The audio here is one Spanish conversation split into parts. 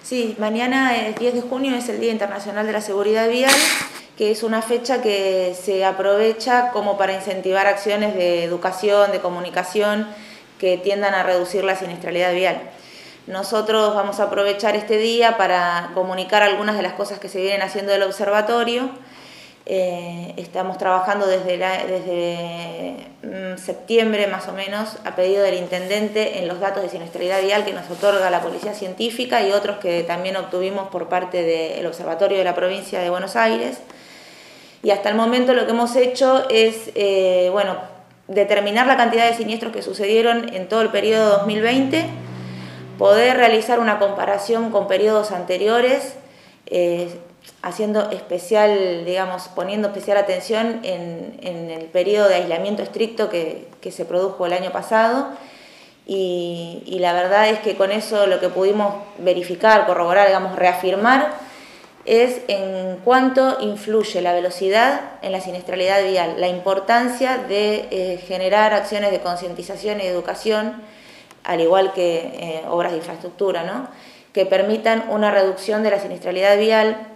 Sí, mañana, el 10 de junio, es el Día Internacional de la Seguridad Vial, que es una fecha que se aprovecha como para incentivar acciones de educación, de comunicación, que tiendan a reducir la siniestralidad vial. Nosotros vamos a aprovechar este día para comunicar algunas de las cosas que se vienen haciendo del observatorio. Estamos trabajando desde septiembre más o menos, a pedido del intendente, en los datos de siniestralidad vial que nos otorga la Policía Científica y otros que también obtuvimos por parte del Observatorio de la Provincia de Buenos Aires. Y hasta el momento lo que hemos hecho es determinar la cantidad de siniestros que sucedieron en todo el periodo 2020, poder realizar una comparación con periodos anteriores, haciendo especial, poniendo especial atención en el periodo de aislamiento estricto que se produjo el año pasado, y la verdad es que con eso lo que pudimos verificar, corroborar, reafirmar, es en cuánto influye la velocidad en la siniestralidad vial, la importancia de generar acciones de concientización y educación, al igual que obras de infraestructura, ¿no?, que permitan una reducción de la siniestralidad vial,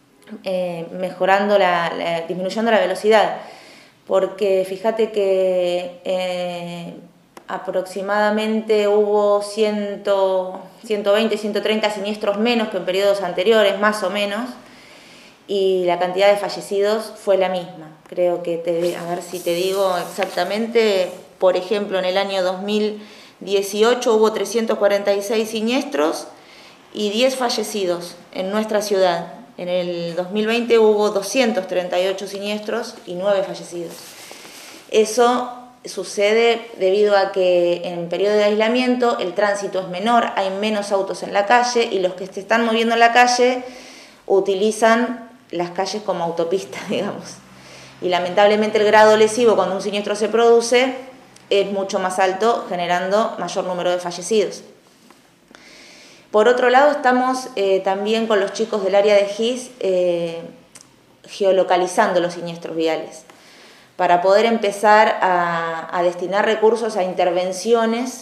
disminuyendo la velocidad, porque fíjate que aproximadamente hubo 120, 130 siniestros menos que en periodos anteriores, más o menos, y la cantidad de fallecidos fue la misma. Creo que, a ver si te digo exactamente, por ejemplo, en el año 2018 hubo 346 siniestros y 10 fallecidos en nuestra ciudad. En el 2020 hubo 238 siniestros y 9 fallecidos. Eso sucede debido a que en periodo de aislamiento el tránsito es menor, hay menos autos en la calle y los que se están moviendo en la calle utilizan las calles como autopista, digamos. Y lamentablemente el grado lesivo cuando un siniestro se produce es mucho más alto, generando mayor número de fallecidos. Por otro lado, estamos también con los chicos del área de GIS geolocalizando los siniestros viales para poder empezar a destinar recursos a intervenciones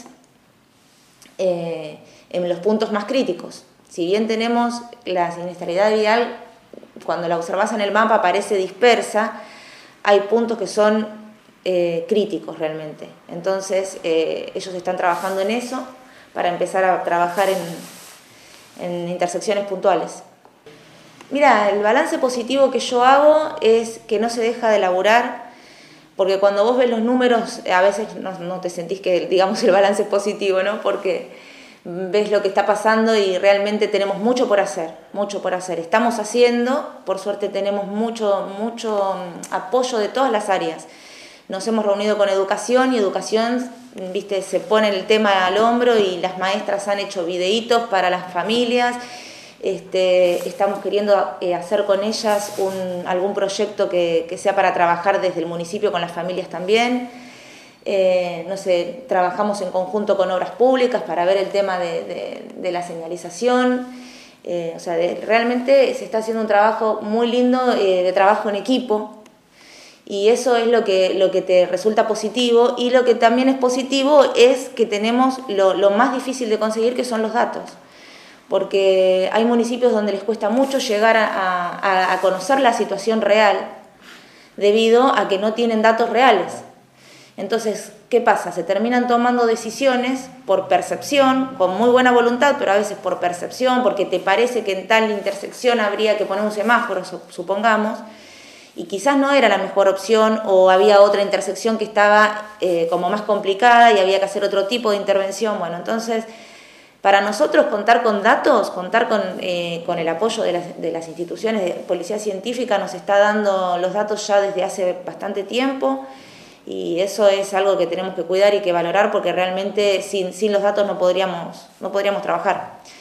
en los puntos más críticos. Si bien tenemos la siniestralidad vial, cuando la observas en el mapa parece dispersa, hay puntos que son críticos realmente. Entonces, ellos están trabajando en eso para empezar a trabajar en intersecciones puntuales. Mira, el balance positivo que yo hago es que no se deja de laburar, porque cuando vos ves los números, a veces no te sentís que, el balance es positivo, ¿no? Porque ves lo que está pasando y realmente tenemos mucho por hacer, mucho por hacer. Estamos haciendo, por suerte tenemos mucho apoyo de todas las áreas. Nos hemos reunido con educación y educación, se pone el tema al hombro y las maestras han hecho videitos para las familias. Estamos queriendo hacer con ellas algún proyecto que sea para trabajar desde el municipio con las familias también. Trabajamos en conjunto con obras públicas para ver el tema de la señalización. Realmente se está haciendo un trabajo muy lindo de trabajo en equipo. Y eso es lo que te resulta positivo, y lo que también es positivo es que tenemos lo más difícil de conseguir, que son los datos. Porque hay municipios donde les cuesta mucho llegar a conocer la situación real debido a que no tienen datos reales. Entonces, ¿qué pasa? Se terminan tomando decisiones por percepción, con muy buena voluntad, pero a veces por percepción, porque te parece que en tal intersección habría que poner un semáforo, supongamos, y quizás no era la mejor opción, o había otra intersección que estaba como más complicada y había que hacer otro tipo de intervención. Bueno, entonces, para nosotros contar con datos, contar con el apoyo de las instituciones de Policía Científica nos está dando los datos ya desde hace bastante tiempo, y eso es algo que tenemos que cuidar y que valorar, porque realmente sin los datos no podríamos trabajar.